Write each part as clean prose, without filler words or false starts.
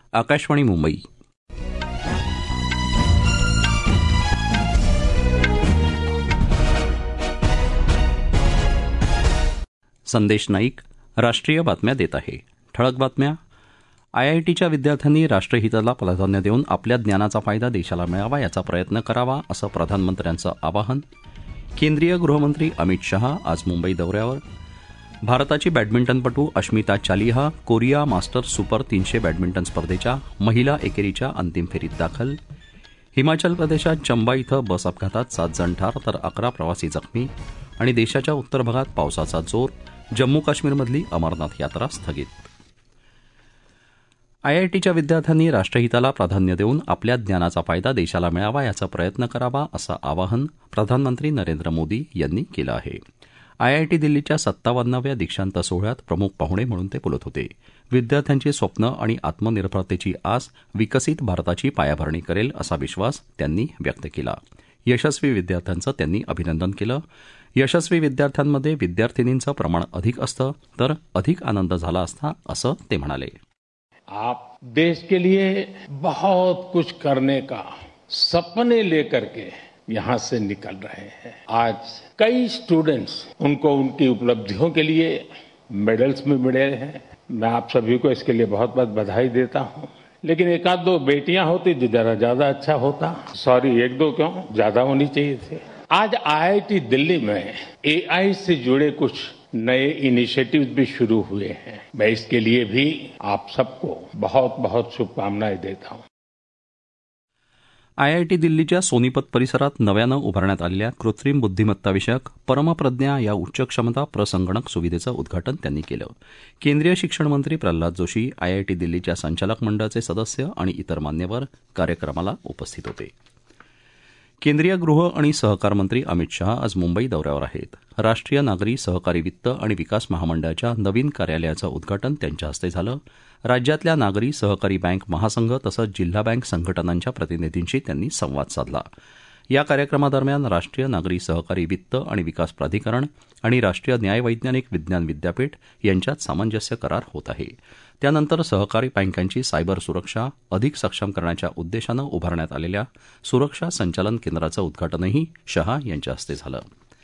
आकाशवाणी मुंबई. संदेश नाईक राष्ट्रीय बातम्या देत आहे. ठळक बातम्या. आयआयटीच्या विद्यार्थ्यांनी राष्ट्रहिताला प्राधान्य देऊन आपल्या ज्ञानाचा फायदा देशाला मिळावा याचा प्रयत्न करावा असं प्रधानमंत्र्यांचं आवाहन. केंद्रीय गृहमंत्री अमित शहा आज मुंबई दौऱ्यावर. भारताची बॅडमिंटनपटू Ashmita Chaliha Korea Masters Super 300 badminton स्पर्धेच्या महिला एकेरीच्या अंतिम फेरीत दाखल. हिमाचल प्रदेशात चंबा इथं बस अपघातात 7 जण ठार तर 11 प्रवासी जखमी. आणि देशाच्या उत्तर भागात पावसाचा जोर. जम्मू काश्मीरमधली अमरनाथ यात्रा स्थगित. आयआयटीच्या विद्यार्थ्यांनी राष्ट्रहिताला प्राधान्य देऊन आपल्या ज्ञानाचा फायदा देशाला मिळावा याचा प्रयत्न करावा असं आवाहन प्रधानमंत्री नरेंद्र मोदी यांनी केलं आहे. आयआयटी दिल्लीच्या 57व्या दीक्षांत सोहळ्यात प्रमुख पाहुणे म्हणून ते बोलत होते. विद्यार्थ्यांची स्वप्न आणि आत्मनिर्भरतेची आस विकसित भारताची पायाभरणी करेल असा विश्वास त्यांनी व्यक्त केला. यशस्वी विद्यार्थ्यांचं त्यांनी अभिनंदन केलं. यशस्वी विद्यार्थ्यांमध्ये विद्यार्थिनींचं प्रमाण अधिक असतं तर अधिक आनंद झाला असता असं ते म्हणाले. आप देश के लिए बहुत कुछ करने का सपने लेकर के यहाँ से निकल रहे हैं. आज कई स्टूडेंट्स उनको उनकी उपलब्धियों के लिए मेडल्स में मिले हैं. मैं आप सभी को इसके लिए बहुत बहुत बधाई देता हूँ. लेकिन एक आध दो बेटियां होती तो जरा ज्यादा अच्छा होता. सॉरी, एक दो क्यों, ज्यादा होनी चाहिए थे. आज आईआईटी दिल्ली में एआई से जुड़े कुछ नए इनिशिएटिव्स भी शुरू हुए हैं. मैं इसके लिए भी आप सबको बहुत बहुत शुभकामनाएं देता हूं. आयआयटी दिल्लीच्या सोनीपत परिसरात नव्यानं उभारण्यात आलेल्या कृत्रिम बुद्धिमत्ता विषयक परमप्रज्ञा या उच्च क्षमता प्रसंगणक सुविधेचं उद्घाटन त्यांनी केलं. केंद्रीय शिक्षण मंत्री प्रल्हाद जोशी, आयआयटी दिल्लीच्या संचालक मंडळाचे सदस्य आणि इतर मान्यवर कार्यक्रमाला उपस्थित होते. केंद्रीय गृह आणि सहकार मंत्री अमित शहा आज मुंबई दौऱ्यावर आहेत. राष्ट्रीय नागरी सहकारी वित्त आणि विकास महामंडळाच्या नवीन कार्यालयाचं उद्घाटन त्यांच्या हस्ते झालं. राज्यातल्या नागरी सहकारी बँक महासंघ तसंच जिल्हा बँक संघटनांच्या प्रतिनिधींशी त्यांनी संवाद साधला. या कार्यक्रमादरम्यान राष्ट्रीय नागरी सहकारी वित्त आणि विकास प्राधिकरण आणि राष्ट्रीय न्याय वैज्ञानिक विज्ञान विद्यापीठ यांच्यात सामंजस्य करार होत आहे. त्यानंतर सहकारी बँकांची सायबर सुरक्षा अधिक सक्षम करण्याच्या उद्देशानं उभारण्यात आलेल्या सुरक्षा संचालन केंद्राचं उद्घाटनही शहा यांच्या हस्ते झालं.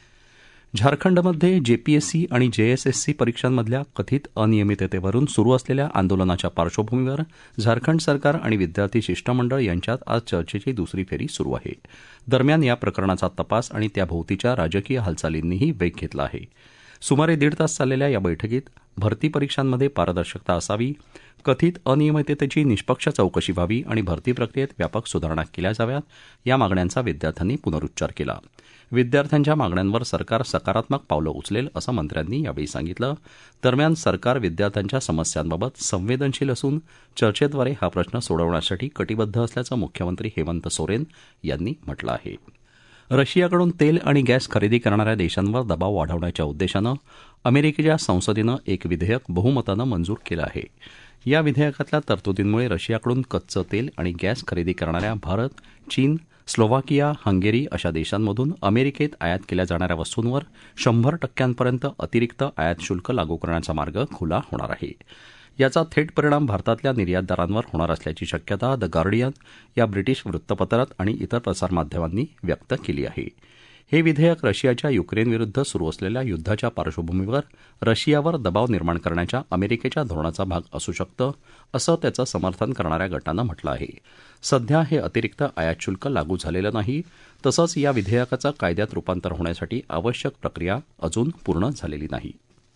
झारखंडमध्ये जेपीएससी आणि जेएसएससी परीक्षांमधल्या कथित अनियमिततेवरून सुरू असलेल्या आंदोलनाच्या पार्श्वभूमीवर झारखंड सरकार आणि विद्यार्थी शिष्टमंडळ यांच्यात आज चर्चेची दुसरी फेरी सुरू आहे. दरम्यान या प्रकरणाचा तपास आणि त्याभोवतीच्या राजकीय हालचालींनीही वेग घेतला आहे. सुमारे 1.5 तास चाललेल्या या बैठकीत भरती परीक्षांमध्ये पारदर्शकता असावी, कथित अनियमिततेची निष्पक्ष चौकशी व्हावी आणि भरती प्रक्रियेत व्यापक सुधारणा केल्या जाव्यात या मागण्यांचा विद्यार्थ्यांनी पुनरुच्चार केला. विद्यार्थ्यांच्या मागण्यांवर सरकार सकारात्मक पावलं उचलेल असं मंत्र्यांनी यावेळी सांगितलं. दरम्यान सरकार विद्यार्थ्यांच्या समस्यांबाबत संवेदनशील असून चर्चेद्वारे हा प्रश्न सोडवण्यासाठी कटिबद्ध असल्याचं मुख्यमंत्री हेमंत सोरेन यांनी म्हटलं आहे. रशियाकडून तेल आणि गॅस खरेदी करणाऱ्या देशांवर दबाव वाढवण्याच्या उद्देशानं अमेरिकेच्या संसदेनं एक विधेयक बहुमतानं मंजूर केलं आहे. या विधेयकातल्या तरतुदींमुळे रशियाकडून कच्चं तेल आणि गॅस खरेदी करणाऱ्या भारत, चीन, स्लोव्हाकिया, हंगेरी अशा देशांमधून अमेरिकेत आयात केल्या जाणाऱ्या वस्तूंवर 100% अतिरिक्त आयात शुल्क लागू करण्याचा मार्ग खुला होणार आहे. याचा थेट परिणाम भारतातल्या निर्यातदारांवर होणार असल्याची शक्यता द गार्डियन या ब्रिटिश वृत्तपत्रात आणि इतर प्रसारमाध्यमांनी व्यक्त केली आहे. हे विधेयक रशियाच्या युक्रेनविरुद्ध सुरू असलेल्या युद्धाच्या पार्श्वभूमीवर रशियावर दबाव निर्माण करण्याच्या अमेरिकेच्या धोरणाचा भाग असू शकतं असं त्याचं समर्थन करणाऱ्या गटानं म्हटलं आहे. सध्या हे अतिरिक्त आयात शुल्क लागू झालेलं नाही. तसंच या विधेयकाचं कायद्यात रूपांतर होण्यासाठी आवश्यक प्रक्रिया अजून पूर्ण झालेली नाही.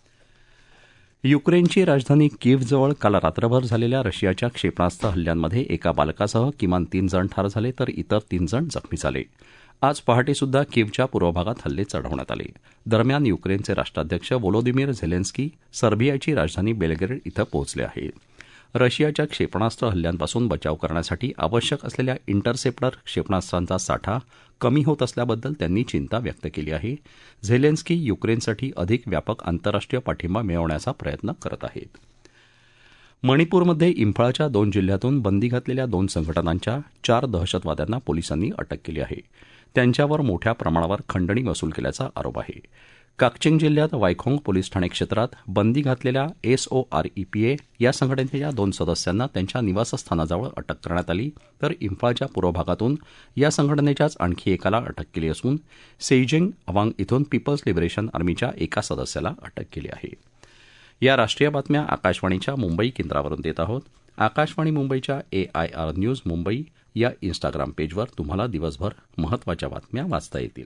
युक्रेनची राजधानी कीव्हजवळ काल रात्रभर झालेल्या रशियाच्या क्षेपणास्त्र हल्ल्यांमध्ये एका बालकासह किमान 3 जण ठार झाले तर इतर 3 जण जखमी झाले. आज पहाटेसुद्धा कीव्हच्या पूर्व भागात हल्ले चढवण्यात आले. दरम्यान युक्रेनचे राष्ट्राध्यक्ष व्होलोदिमीर झेलेन्स्की सर्बियाची राजधानी बेलग्रेड इथं पोहोचले आहेत. रशियाच्या क्षेपणास्त्र हल्ल्यांपासून बचाव करण्यासाठी आवश्यक असलेल्या इंटरसेप्टर क्षेपणास्त्रांचा साठा कमी होत असल्याबद्दल त्यांनी चिंता व्यक्त केली आहे. झेलेन्स्की युक्रेनसाठी अधिक व्यापक आंतरराष्ट्रीय पाठिंबा मिळवण्याचा प्रयत्न करत आहेत. मणिपूरमध्ये इंफाळच्या 2 जिल्ह्यातून बंदी घातलेल्या 2 संघटनांच्या 4 दहशतवाद्यांना पोलिसांनी अटक केली आहे. त्यांच्यावर मोठ्या प्रमाणावर खंडणी वसूल केल्याचा आरोप आहे. काकचिंग जिल्ह्यात वायखोंग पोलीस ठाणे क्षेत्रात बंदी घातलेल्या SOREPA या संघटनेच्या 2 सदस्यांना त्यांच्या निवासस्थानाजवळ अटक करण्यात आली, तर इंफाळच्या पूर्व भागातून या संघटनेच्याच आणखी एकाला अटक केली असून सेइजेंग अवांग इथून पीपल्स लिबरेशन आर्मीच्या एका सदस्याला अटक केली आहे. या राष्ट्रीय बातम्या आकाशवाणीच्या मुंबई केंद्रावरून देत आहोत. आकाशवाणी मुंबईच्या AIR न्यूज मुंबई या इन्स्टाग्राम पेजवर तुम्हाला दिवसभर महत्त्वाच्या बातम्या वाचता येतील.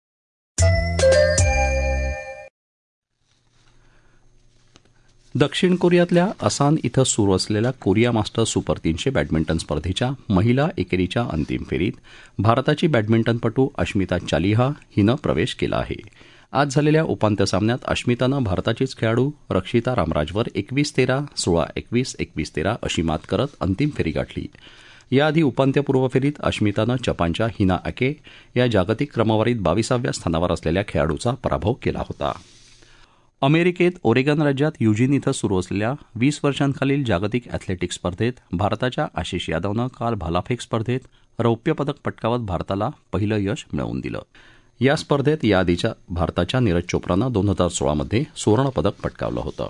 दक्षिण कोरियातल्या असान इथं सुरू असलेल्या कोरिया मास्टर्स सुपर 300 बॅडमिंटन स्पर्धेच्या महिला एकेरीच्या अंतिम फेरीत भारताची बॅडमिंटनपटू अश्मिता चालिहा हिनं प्रवेश केला आहे. आज झालेल्या उपांत्य सामन्यात अश्मितानं भारताचीच खेळाडू रक्षिता रामराजवर 21-13, 16-21, 21-13 अशी मात करत अंतिम फेरी गाठली. याआधी उपांत्यपूर्व फेरीत अश्मितानं जपानच्या हिना अके या जागतिक क्रमवारीत 22व्या स्थानावर असलेल्या खेळाडूचा पराभव केला होता. अमेरिकेत ओरेगन राज्यात युजिन इथं सुरू असलेल्या 20 वर्षांखालील जागतिक अॅथलेटिक्स स्पर्धेत भारताच्या आशिष यादवनं काल भालाफेक स्पर्धेत रौप्य पदक पटकावत भारताला पहिलं यश मिळवून दिलं. या स्पर्धेत याआधीच्या भारताच्या नीरज चोप्रानं 2016 मध्ये सुवर्णपदक पटकावलं होतं.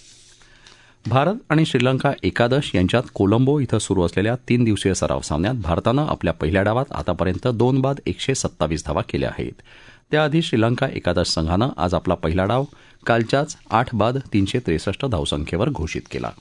भारत आणि श्रीलंका एकादश यांच्यात कोलंबो इथं सुरू असलेल्या 3 दिवसीय सराव सामन्यात भारतानं आपल्या पहिल्या डावात आतापर्यंत 2 बाद 127 धावा केल्या आहेत. त्याआधी श्रीलंका एकादश संघानं आज आपला पहिला डाव कालच्याच 8 बाद 363 धावसंख्येवर घोषित केला.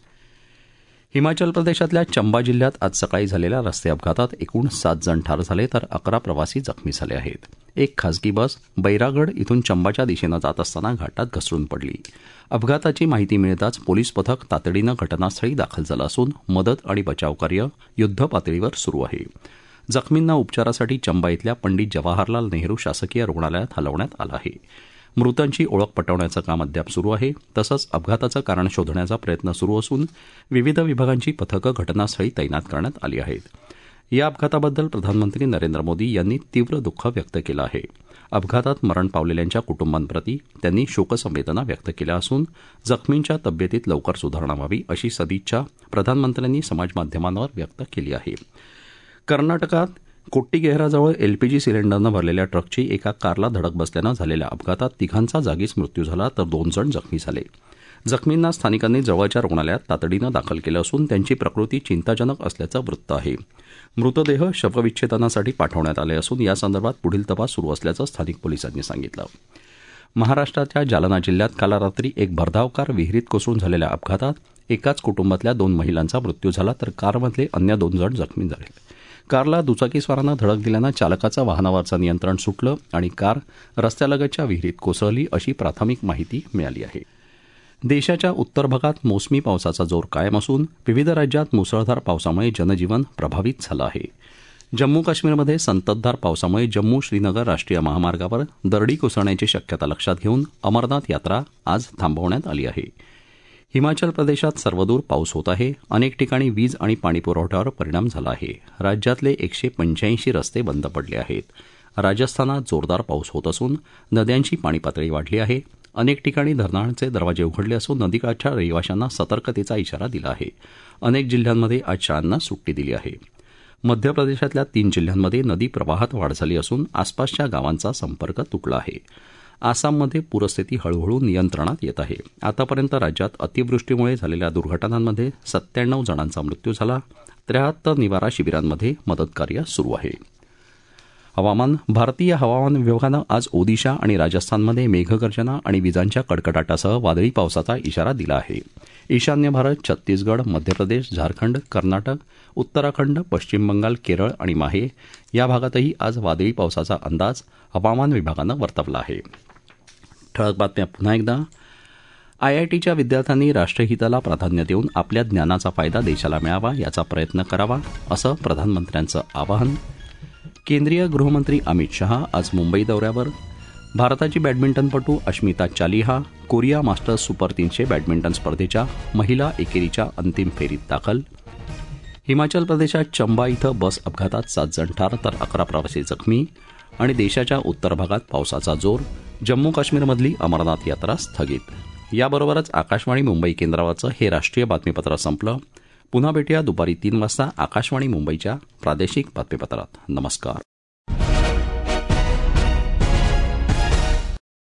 हिमाचल प्रदेशातल्या चंबा जिल्ह्यात आज सकाळी झालेल्या रस्ते अपघातात एकूण 7 जण ठार झाले, तर 11 प्रवासी जखमी झाले आहेत. एक खासगी बस बैरागड इथून चंबाच्या दिशेनं जात असताना घाटात घसरून पडली. अपघाताची माहिती मिळताच पोलीस पथक तातडीनं घटनास्थळी दाखल झालं असून मदत आणि बचावकार्य युद्धपातळीवर सुरू आहे. जखमींना उपचारासाठी चंबा इथल्या पंडित जवाहरलाल नेहरू शासकीय रुग्णालयात हलवण्यात आलं आहे. मृतांची ओळख पटवण्याचं काम अद्याप सुरू आहे. तसंच अपघाताचं कारण शोधण्याचा प्रयत्न सुरू असून विविध विभागांची पथकं घटनास्थळी तैनात करण्यात आली आहेत. या अपघाताबद्दल प्रधानमंत्री नरेंद्र मोदी यांनी तीव्र दुःख व्यक्त केलं आहे. अपघातात मरण पावलेल्यांच्या कुटुंबांप्रती त्यांनी शोकसंवेदना व्यक्त केल्या असून जखमींच्या तब्येतीत लवकर सुधारणा व्हावी अशी सदिच्छा प्रधानमंत्र्यांनी समाजमाध्यमांवर व्यक्त केली आहे. कर्नाटकात कोट्टीगेहराजवळ LPG सिलेंडरनं भरलेल्या ट्रकची एका कारला धडक बसल्यानं झालेल्या अपघातात 3घांचा जागीच मृत्यू झाला, तर 2 जण जखमी झाले. जखमींना स्थानिकांनी जवळच्या रुग्णालयात तातडीनं दाखल केलं असून त्यांची प्रकृती चिंताजनक असल्याचं वृत्त आहे. मृतदेह शवविच्छेदनासाठी पाठवण्यात आले असून यासंदर्भात पुढील तपास सुरू असल्याचं स्थानिक पोलिसांनी सांगितलं. महाराष्ट्राच्या जालना जिल्ह्यात काल रात्री एक भरधाव कार विहिरीत कोसळून झालेल्या अपघातात एकाच कुटुंबातल्या 2 महिलांचा मृत्यू झाला, तर कारमधले अन्य 2 जण जखमी झाले. कारला दुचाकीस्वारानं धडक दिल्यानं चालकाचं वाहनावरचं नियंत्रण सुटलं आणि कार रस्त्यालगतच्या विहिरीत कोसळली अशी प्राथमिक माहिती मिळाली आहे. देशाच्या उत्तर भागात मोसमी पावसाचा जोर कायम असून विविध राज्यात मुसळधार पावसामुळे जनजीवन प्रभावित झालं आहे. जम्मू काश्मीरमध्ये संततधार पावसामुळे जम्मू श्रीनगर राष्ट्रीय महामार्गावर दरडी कोसळण्याची शक्यता लक्षात घेऊन अमरनाथ यात्रा आज थांबवण्यात आली आहे. हिमाचल प्रदेशात सर्वदूर पाऊस होत आहे. अनेक ठिकाणी वीज आणि पाणीपुरवठ्यावर परिणाम झाला आहे. राज्यातले 185 रस्ते बंद पडले आहेत. राजस्थानात जोरदार पाऊस होत असून नद्यांची पाणीपातळी वाढली आहे. अनेक ठिकाणी धरणांचे दरवाजे उघडले असून नदीकाठच्या रहिवाशांना सतर्कतेचा इशारा दिला आहे. अनेक जिल्ह्यांमध्ये आज शाळांना सुट्टी दिली आहे. मध्य प्रदेशातल्या 3 जिल्ह्यांमध्ये नदी प्रवाहात वाढ झाली असून आसपासच्या गावांचा संपर्क तुटला आहे. आसाममध्ये पूरस्थिती हळूहळू नियंत्रणात येत आहे. आतापर्यंत राज्यात अतिवृष्टीमुळे झालेल्या दुर्घटनांमध्ये 97 जणांचा मृत्यू झाला. 73 निवारा शिबिरांमध्ये मदतकार्य सुरू आहे. हवामान. भारतीय हवामान विभागानं आज ओदिशा आणि राजस्थानमध्ये मेघगर्जना आणि विजांच्या कडकडाटासह वादळी पावसाचा इशारा दिला आहे. ईशान्य भारत, छत्तीसगड, मध्य प्रदेश, झारखंड, कर्नाटक, उत्तराखंड, पश्चिम बंगाल, केरळ आणि माहे या भागातही आज वादळी पावसाचा अंदाज हवामान विभागानं वर्तवला आहे. ठळक बातम्या पुन्हा एकदा. IITच्या विद्यार्थ्यांनी राष्ट्रहिताला प्राधान्य देऊन आपल्या ज्ञानाचा फायदा देशाला मिळावा याचा प्रयत्न करावा असं प्रधानमंत्र्यांचं आवाहन. केंद्रीय गृहमंत्री अमित शहा आज मुंबई दौऱ्यावर. भारताची बॅडमिंटनपटू Ashmita Chaliha Korea Masters Super 300 badminton स्पर्धेच्या महिला एकेरीच्या अंतिम फेरीत दाखल. हिमाचल प्रदेशात चंबा इथं बस अपघातात 7 जण ठार, तर 11 प्रवासी जखमी. आणि देशाच्या उत्तर भागात पावसाचा जोर. जम्मू काश्मीरमधली अमरनाथ यात्रा स्थगित. याबरोबरच आकाशवाणी मुंबई केंद्रावरचं हे राष्ट्रीय बातमीपत्र संपलं. पुन्हा भेटूया दुपारी 3 वाजता आकाशवाणी मुंबईच्या प्रादेशिक बातमीपत्रात. नमस्कार.